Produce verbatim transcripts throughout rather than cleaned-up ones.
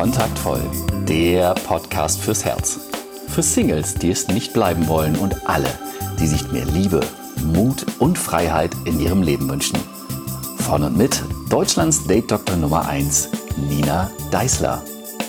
Kontaktvoll, der Podcast fürs Herz. Für Singles, die es nicht bleiben wollen und alle, die sich mehr Liebe, Mut und Freiheit in ihrem Leben wünschen. Von und mit Deutschlands Date-Doktor Nummer eins, Nina Deißler.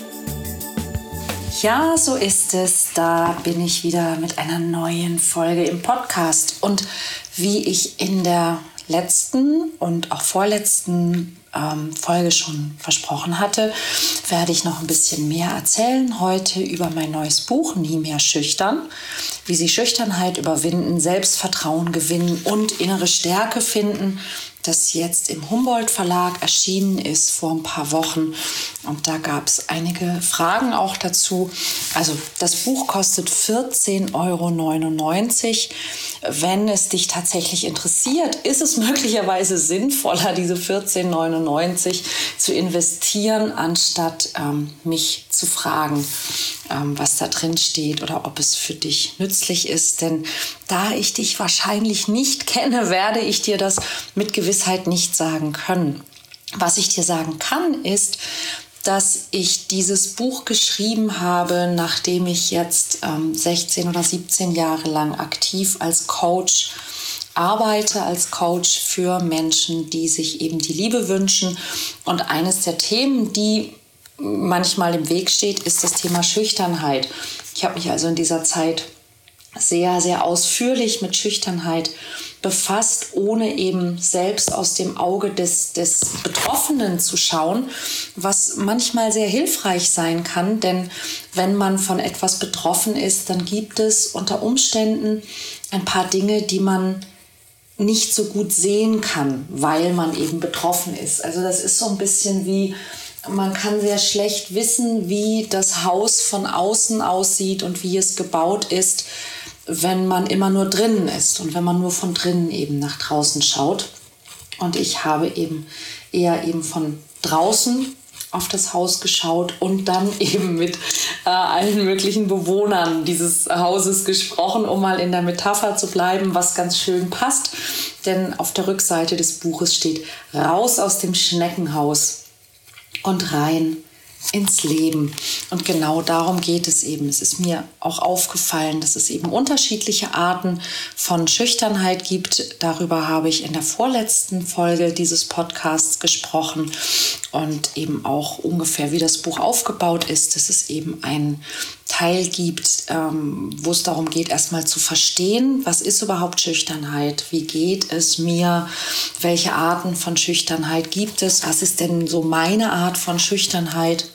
Ja, so ist es. Da bin ich wieder mit einer neuen Folge im Podcast. Und wie ich in der letzten und auch vorletzten ähm, Folge schon versprochen hatte, werde ich noch ein bisschen mehr erzählen heute über mein neues Buch, Nie mehr schüchtern. Wie Sie Schüchternheit überwinden, Selbstvertrauen gewinnen und innere Stärke finden, das jetzt im Humboldt Verlag erschienen ist vor ein paar Wochen. Und da gab es einige Fragen auch dazu. Also das Buch kostet vierzehn Euro neunundneunzig. Wenn es dich tatsächlich interessiert, ist es möglicherweise sinnvoller, diese vierzehn Euro neunundneunzig zu investieren, anstatt ähm, mich zu fragen, ähm, was da drin steht oder ob es für dich nützlich ist. Denn da ich dich wahrscheinlich nicht kenne, werde ich dir das mit Gewissheit nicht sagen können. Was ich dir sagen kann, ist, dass ich dieses Buch geschrieben habe, nachdem ich jetzt ähm, sechzehn oder siebzehn Jahre lang aktiv als Coach arbeite, als Coach für Menschen, die sich eben die Liebe wünschen. Und eines der Themen, die manchmal im Weg steht, ist das Thema Schüchternheit. Ich habe mich also in dieser Zeit sehr, sehr ausführlich mit Schüchternheit befasst, ohne eben selbst aus dem Auge des, des Betroffenen zu schauen, was manchmal sehr hilfreich sein kann, denn wenn man von etwas betroffen ist, dann gibt es unter Umständen ein paar Dinge, die man nicht so gut sehen kann, weil man eben betroffen ist. Also das ist so ein bisschen wie, man kann sehr schlecht wissen, wie das Haus von außen aussieht und wie es gebaut ist, wenn man immer nur drinnen ist und wenn man nur von drinnen eben nach draußen schaut. Und ich habe eben eher eben von draußen auf das Haus geschaut und dann eben mit äh, allen möglichen Bewohnern dieses Hauses gesprochen, um mal in der Metapher zu bleiben, was ganz schön passt. Denn auf der Rückseite des Buches steht: raus aus dem Schneckenhaus und rein ins Leben. Und genau darum geht es eben. Es ist mir auch aufgefallen, dass es eben unterschiedliche Arten von Schüchternheit gibt. Darüber habe ich in der vorletzten Folge dieses Podcasts gesprochen und eben auch ungefähr, wie das Buch aufgebaut ist, dass es eben einen Teil gibt, ähm, wo es darum geht, erstmal zu verstehen, was ist überhaupt Schüchternheit, wie geht es mir, welche Arten von Schüchternheit gibt es, was ist denn so meine Art von Schüchternheit.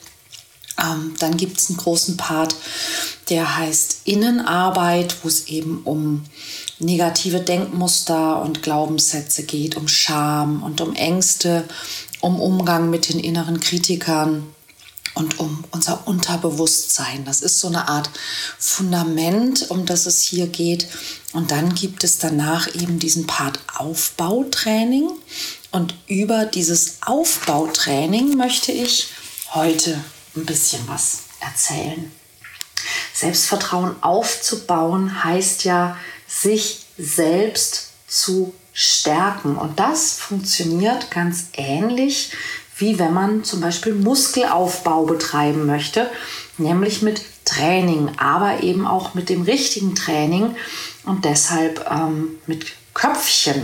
Ähm, dann gibt es einen großen Part, der heißt Innenarbeit, wo es eben um negative Denkmuster und Glaubenssätze geht, um Scham und um Ängste, um Umgang mit den inneren Kritikern und um unser Unterbewusstsein. Das ist so eine Art Fundament, um das es hier geht. Und dann gibt es danach eben diesen Part Aufbautraining. Und über dieses Aufbautraining möchte ich heute ein bisschen was erzählen. Selbstvertrauen aufzubauen heißt ja, sich selbst zu stärken. Und das funktioniert ganz ähnlich, wie wenn man zum Beispiel Muskelaufbau betreiben möchte, nämlich mit Training, aber eben auch mit dem richtigen Training und deshalb ähm, mit Köpfchen.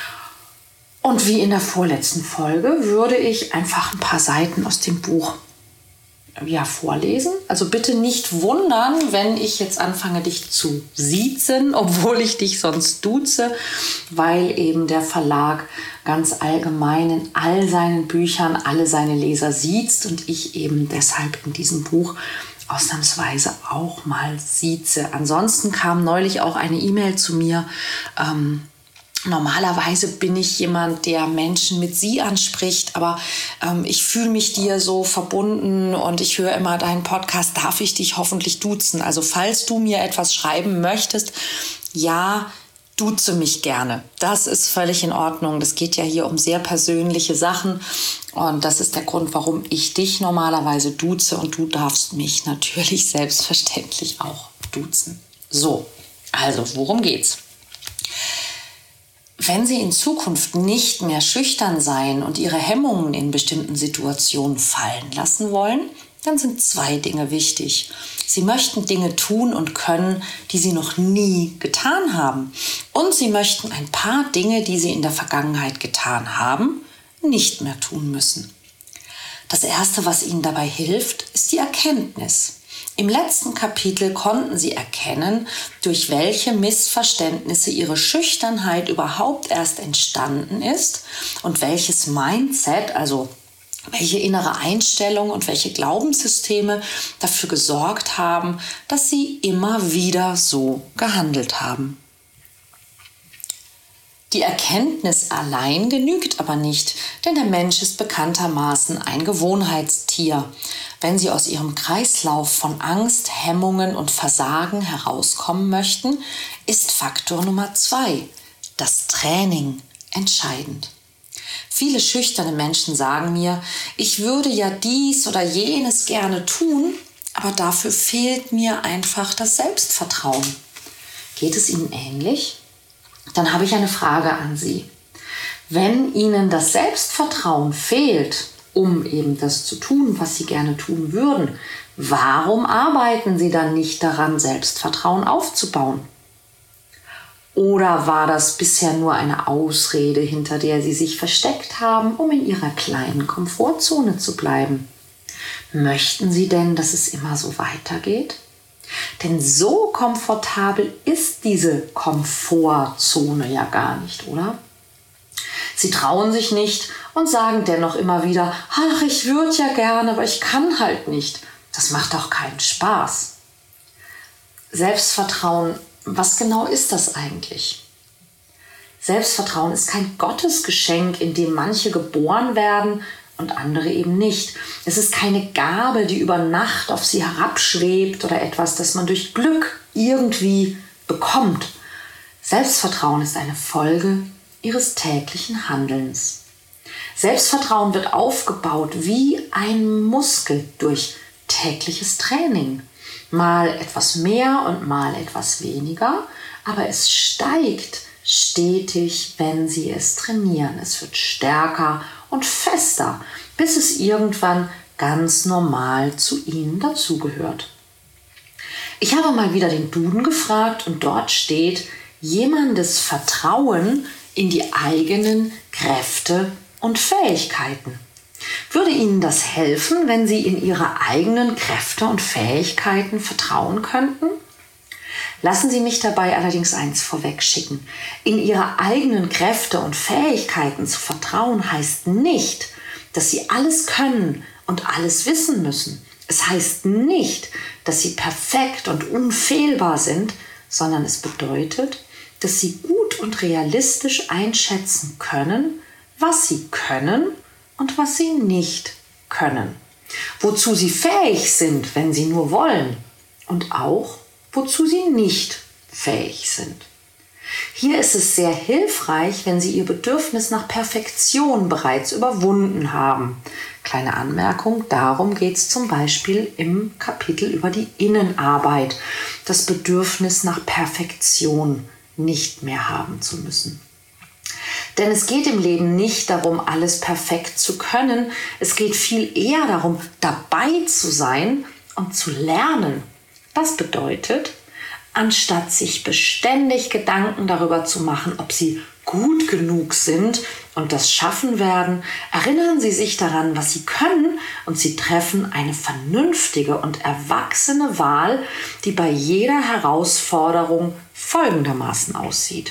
Und wie in der vorletzten Folge würde ich einfach ein paar Seiten aus dem Buch ja, vorlesen. Also bitte nicht wundern, wenn ich jetzt anfange, dich zu siezen, obwohl ich dich sonst duze, weil eben der Verlag ganz allgemein in all seinen Büchern alle seine Leser siezt und ich eben deshalb in diesem Buch ausnahmsweise auch mal sieze. Ansonsten kam neulich auch eine E-Mail zu mir. Ähm, Normalerweise bin ich jemand, der Menschen mit Sie anspricht, aber ähm, ich fühle mich dir so verbunden und ich höre immer deinen Podcast, darf ich dich hoffentlich duzen? Also falls du mir etwas schreiben möchtest, ja, duze mich gerne. Das ist völlig in Ordnung. Das geht ja hier um sehr persönliche Sachen und das ist der Grund, warum ich dich normalerweise duze und du darfst mich natürlich selbstverständlich auch duzen. So, also worum geht's? Wenn Sie in Zukunft nicht mehr schüchtern sein und Ihre Hemmungen in bestimmten Situationen fallen lassen wollen, dann sind zwei Dinge wichtig. Sie möchten Dinge tun und können, die sie noch nie getan haben. Und sie möchten ein paar Dinge, die sie in der Vergangenheit getan haben, nicht mehr tun müssen. Das Erste, was ihnen dabei hilft, ist die Erkenntnis. Im letzten Kapitel konnten sie erkennen, durch welche Missverständnisse ihre Schüchternheit überhaupt erst entstanden ist und welches Mindset, also welche innere Einstellung und welche Glaubenssysteme dafür gesorgt haben, dass sie immer wieder so gehandelt haben. Die Erkenntnis allein genügt aber nicht, denn der Mensch ist bekanntermaßen ein Gewohnheitstier. Wenn Sie aus Ihrem Kreislauf von Angst, Hemmungen und Versagen herauskommen möchten, ist Faktor Nummer zwei, das Training, entscheidend. Viele schüchterne Menschen sagen mir, ich würde ja dies oder jenes gerne tun, aber dafür fehlt mir einfach das Selbstvertrauen. Geht es Ihnen ähnlich? Dann habe ich eine Frage an Sie. Wenn Ihnen das Selbstvertrauen fehlt, um eben das zu tun, was Sie gerne tun würden, warum arbeiten Sie dann nicht daran, Selbstvertrauen aufzubauen? Oder war das bisher nur eine Ausrede, hinter der Sie sich versteckt haben, um in Ihrer kleinen Komfortzone zu bleiben? Möchten Sie denn, dass es immer so weitergeht? Denn so komfortabel ist diese Komfortzone ja gar nicht, oder? Sie trauen sich nicht und sagen dennoch immer wieder, ach, ich würde ja gerne, aber ich kann halt nicht. Das macht doch keinen Spaß. Selbstvertrauen, was genau ist das eigentlich? Selbstvertrauen ist kein Gottesgeschenk, in dem manche geboren werden und andere eben nicht. Es ist keine Gabe, die über Nacht auf sie herabschwebt oder etwas, das man durch Glück irgendwie bekommt. Selbstvertrauen ist eine Folge ihres täglichen Handelns. Selbstvertrauen wird aufgebaut wie ein Muskel durch tägliches Training. Mal etwas mehr und mal etwas weniger, aber es steigt stetig, wenn Sie es trainieren. Es wird stärker und fester, bis es irgendwann ganz normal zu Ihnen dazugehört. Ich habe mal wieder den Duden gefragt und dort steht, jemandes Vertrauen in die eigenen Kräfte und Fähigkeiten. Würde Ihnen das helfen, wenn Sie in Ihre eigenen Kräfte und Fähigkeiten vertrauen könnten? Lassen Sie mich dabei allerdings eins vorwegschicken. In Ihre eigenen Kräfte und Fähigkeiten zu vertrauen heißt nicht, dass Sie alles können und alles wissen müssen. Es heißt nicht, dass Sie perfekt und unfehlbar sind, sondern es bedeutet, dass Sie gut und realistisch einschätzen können, was Sie können und was Sie nicht können. Wozu Sie fähig sind, wenn Sie nur wollen. Und auch, wozu Sie nicht fähig sind. Hier ist es sehr hilfreich, wenn Sie Ihr Bedürfnis nach Perfektion bereits überwunden haben. Kleine Anmerkung, darum geht es zum Beispiel im Kapitel über die Innenarbeit. Das Bedürfnis nach Perfektion nicht mehr haben zu müssen. Denn es geht im Leben nicht darum, alles perfekt zu können. Es geht viel eher darum, dabei zu sein und zu lernen. Das bedeutet, anstatt sich beständig Gedanken darüber zu machen, ob Sie gut genug sind und das schaffen werden, erinnern Sie sich daran, was Sie können und Sie treffen eine vernünftige und erwachsene Wahl, die bei jeder Herausforderung folgendermaßen aussieht.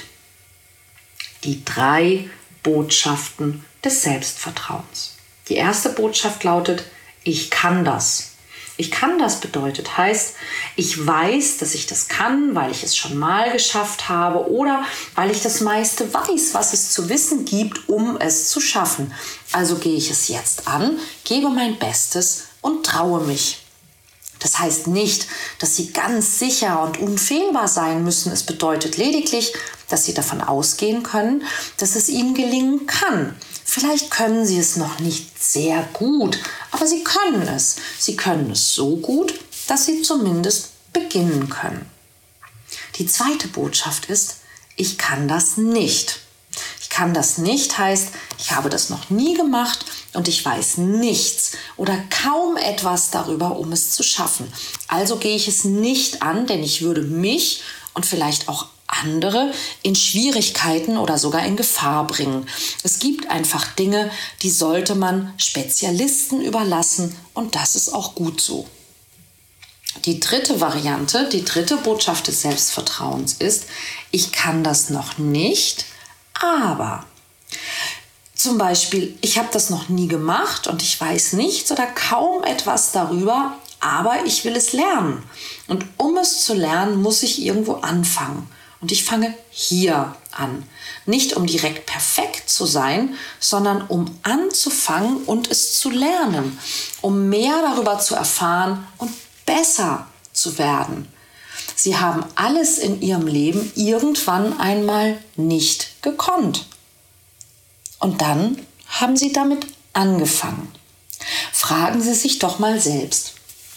Die drei Botschaften des Selbstvertrauens. Die erste Botschaft lautet, ich kann das. Ich kann das bedeutet, heißt, ich weiß, dass ich das kann, weil ich es schon mal geschafft habe oder weil ich das meiste weiß, was es zu wissen gibt, um es zu schaffen. Also gehe ich es jetzt an, gebe mein Bestes und traue mich. Das heißt nicht, dass Sie ganz sicher und unfehlbar sein müssen. Es bedeutet lediglich, dass Sie davon ausgehen können, dass es Ihnen gelingen kann. Vielleicht können Sie es noch nicht sehr gut, aber Sie können es. Sie können es so gut, dass Sie zumindest beginnen können. Die zweite Botschaft ist, ich kann das nicht. Ich kann das nicht heißt, ich habe das noch nie gemacht, und ich weiß nichts oder kaum etwas darüber, um es zu schaffen. Also gehe ich es nicht an, denn ich würde mich und vielleicht auch andere in Schwierigkeiten oder sogar in Gefahr bringen. Es gibt einfach Dinge, die sollte man Spezialisten überlassen und das ist auch gut so. Die dritte Variante, die dritte Botschaft des Selbstvertrauens ist, ich kann das noch nicht, aber zum Beispiel, ich habe das noch nie gemacht und ich weiß nichts oder kaum etwas darüber, aber ich will es lernen. Und um es zu lernen, muss ich irgendwo anfangen. Und ich fange hier an. Nicht um direkt perfekt zu sein, sondern um anzufangen und es zu lernen. Um mehr darüber zu erfahren und besser zu werden. Sie haben alles in ihrem Leben irgendwann einmal nicht gekonnt. Und dann haben sie damit angefangen. Fragen Sie sich doch mal selbst.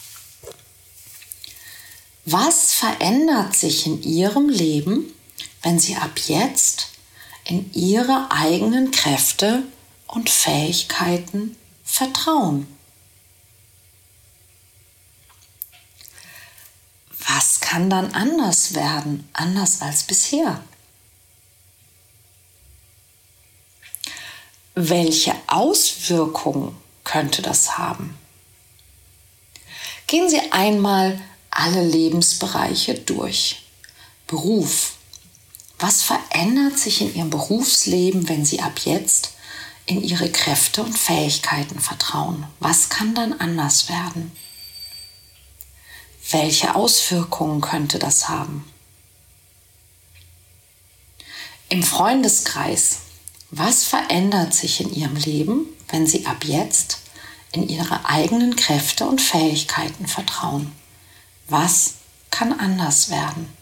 Was verändert sich in Ihrem Leben, wenn Sie ab jetzt in Ihre eigenen Kräfte und Fähigkeiten vertrauen? Was kann dann anders werden, anders als bisher? Welche Auswirkungen könnte das haben? Gehen Sie einmal alle Lebensbereiche durch. Beruf. Was verändert sich in Ihrem Berufsleben, wenn Sie ab jetzt in Ihre Kräfte und Fähigkeiten vertrauen? Was kann dann anders werden? Welche Auswirkungen könnte das haben? Im Freundeskreis. Was verändert sich in Ihrem Leben, wenn Sie ab jetzt in Ihre eigenen Kräfte und Fähigkeiten vertrauen? Was kann anders werden?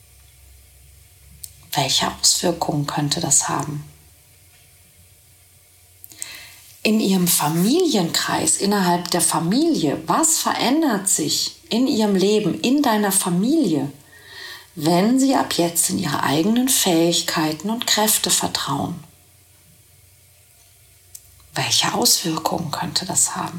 Welche Auswirkungen könnte das haben? In Ihrem Familienkreis, innerhalb der Familie, was verändert sich in Ihrem Leben, in deiner Familie, wenn Sie ab jetzt in Ihre eigenen Fähigkeiten und Kräfte vertrauen? Welche Auswirkungen könnte das haben?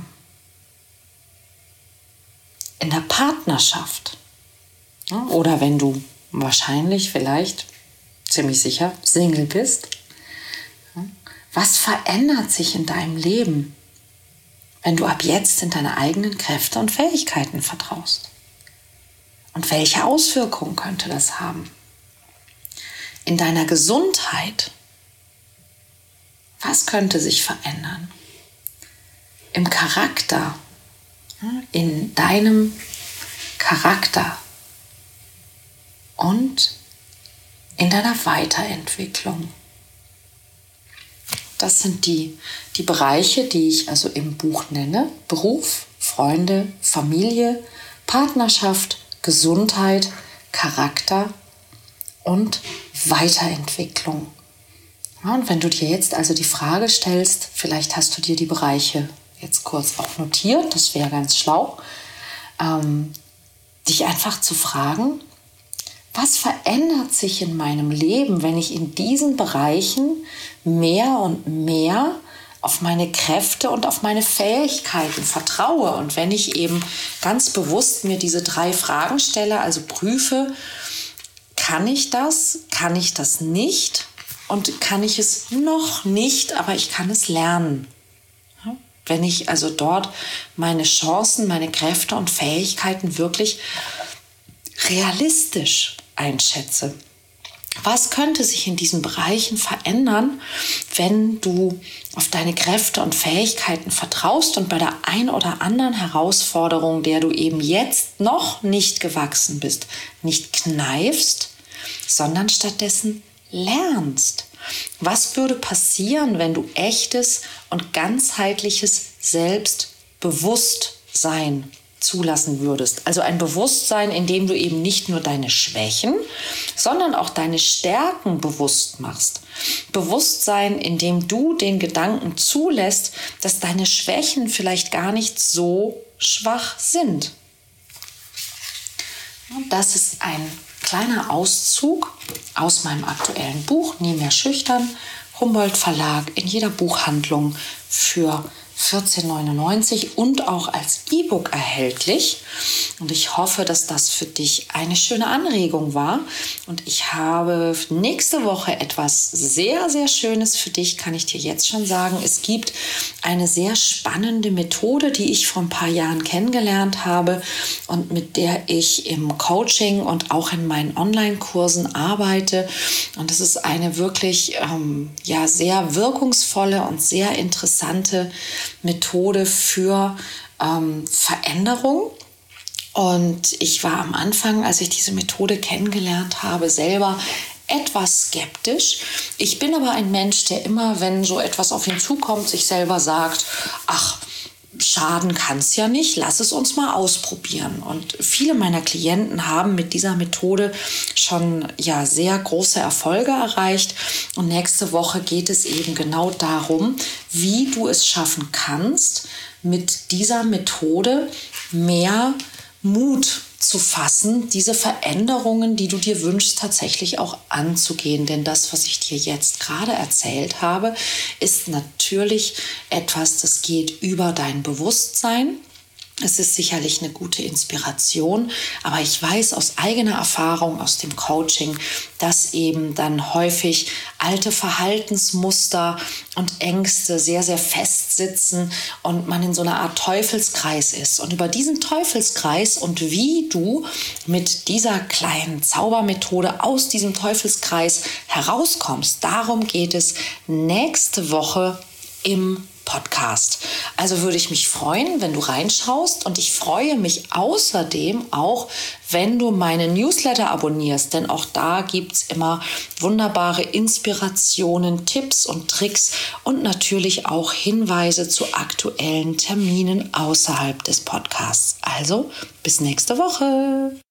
In der Partnerschaft oder wenn du wahrscheinlich, vielleicht, ziemlich sicher Single bist, was verändert sich in deinem Leben, wenn du ab jetzt in deine eigenen Kräfte und Fähigkeiten vertraust? Und welche Auswirkungen könnte das haben? In deiner Gesundheit, was könnte sich verändern? Im Charakter, in deinem Charakter und in deiner Weiterentwicklung. Das sind die, die Bereiche, die ich also im Buch nenne. Beruf, Freunde, Familie, Partnerschaft, Gesundheit, Charakter und Weiterentwicklung. Ja, und wenn du dir jetzt also die Frage stellst, vielleicht hast du dir die Bereiche jetzt kurz auch notiert, das wäre ganz schlau, ähm, dich einfach zu fragen, was verändert sich in meinem Leben, wenn ich in diesen Bereichen mehr und mehr auf meine Kräfte und auf meine Fähigkeiten vertraue und wenn ich eben ganz bewusst mir diese drei Fragen stelle, also prüfe, kann ich das, kann ich das nicht und kann ich es noch nicht, aber ich kann es lernen. Wenn ich also dort meine Chancen, meine Kräfte und Fähigkeiten wirklich realistisch einschätze. Was könnte sich in diesen Bereichen verändern, wenn du auf deine Kräfte und Fähigkeiten vertraust und bei der ein oder anderen Herausforderung, der du eben jetzt noch nicht gewachsen bist, nicht kneifst, sondern stattdessen lernst? Was würde passieren, wenn du echtes und ganzheitliches Selbstbewusstsein zulassen würdest? Also ein Bewusstsein, in dem du eben nicht nur deine Schwächen, sondern auch deine Stärken bewusst machst. Bewusstsein, in dem du den Gedanken zulässt, dass deine Schwächen vielleicht gar nicht so schwach sind. Und das ist ein kleiner Auszug aus meinem aktuellen Buch, Nie mehr schüchtern, Humboldt Verlag, in jeder Buchhandlung für vierzehn neunundneunzig und auch als E-Book erhältlich. Und ich hoffe, dass das für dich eine schöne Anregung war. Und ich habe nächste Woche etwas sehr, sehr Schönes für dich, kann ich dir jetzt schon sagen. Es gibt eine sehr spannende Methode, die ich vor ein paar Jahren kennengelernt habe und mit der ich im Coaching und auch in meinen Online-Kursen arbeite. Und es ist eine wirklich ähm, ja, sehr wirkungsvolle und sehr interessante Methode für ähm, Veränderung. Und ich war am Anfang, als ich diese Methode kennengelernt habe, selber etwas skeptisch. Ich bin aber ein Mensch, der immer, wenn so etwas auf ihn zukommt, sich selber sagt, ach, schaden kann es ja nicht, lass es uns mal ausprobieren. Und viele meiner Klienten haben mit dieser Methode schon ja sehr große Erfolge erreicht. Und nächste Woche geht es eben genau darum, wie du es schaffen kannst, mit dieser Methode mehr Mut zu fassen, diese Veränderungen, die du dir wünschst, tatsächlich auch anzugehen. Denn das, was ich dir jetzt gerade erzählt habe, ist natürlich etwas, das geht über dein Bewusstsein. Es ist sicherlich eine gute Inspiration, aber ich weiß aus eigener Erfahrung aus dem Coaching, dass eben dann häufig alte Verhaltensmuster und Ängste sehr, sehr fest sitzen und man in so einer Art Teufelskreis ist. Und über diesen Teufelskreis und wie du mit dieser kleinen Zaubermethode aus diesem Teufelskreis herauskommst, darum geht es nächste Woche im Podcast. Also würde ich mich freuen, wenn du reinschaust, und ich freue mich außerdem auch, wenn du meine Newsletter abonnierst, denn auch da gibt es immer wunderbare Inspirationen, Tipps und Tricks und natürlich auch Hinweise zu aktuellen Terminen außerhalb des Podcasts. Also bis nächste Woche.